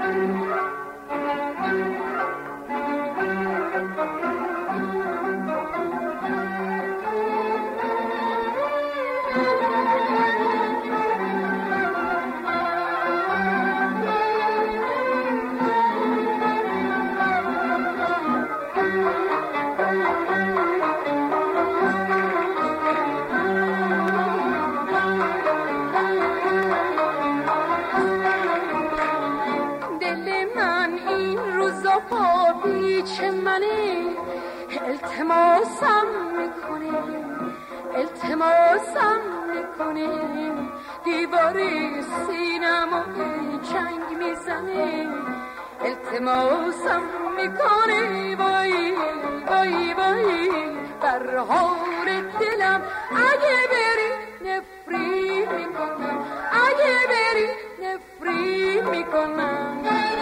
التماسم میکنه دیواری سینمو چنگ میزنه التماسم میکنه وای وای وای بر حال دلم اگه بری نفرین میکنم اگه بری نفرین میکنم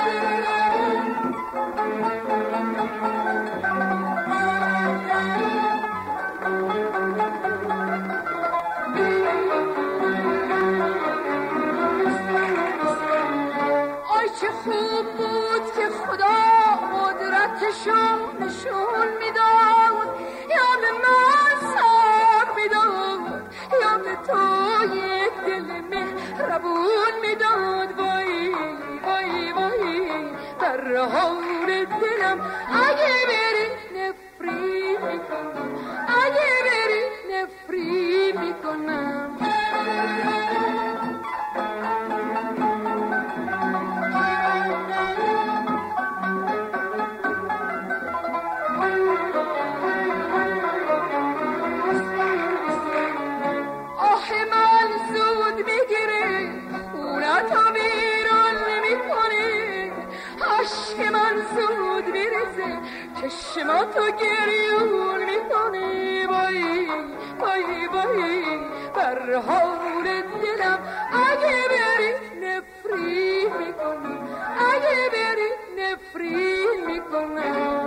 چه خوب بود که خدا قدرتشو نشون میداد یا به من صبر میداد یا به تو یک دل مهربون میداد وای وای وای در حال دلم اگه بری نفرین میکنم اگه بری نفرین میکنم چشماتو گریون میکنه وای وای وای بر حال دلم اگه بری نفرین میکنم اگه بری نفرین میکنم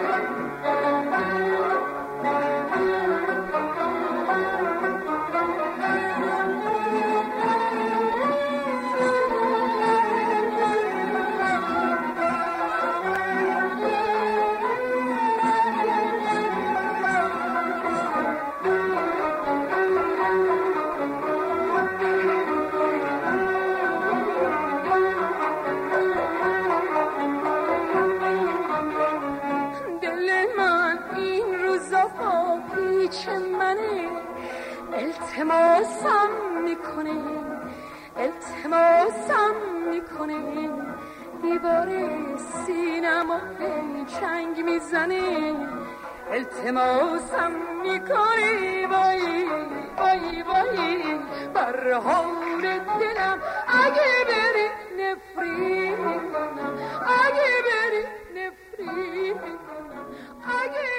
التماسم میکنه دیوار سینمو چنگ میزنه التماسم میکنه وای وای وای بر حال دلم اگه بری نفرین میکنم اگه بری نفرین میکنم اگه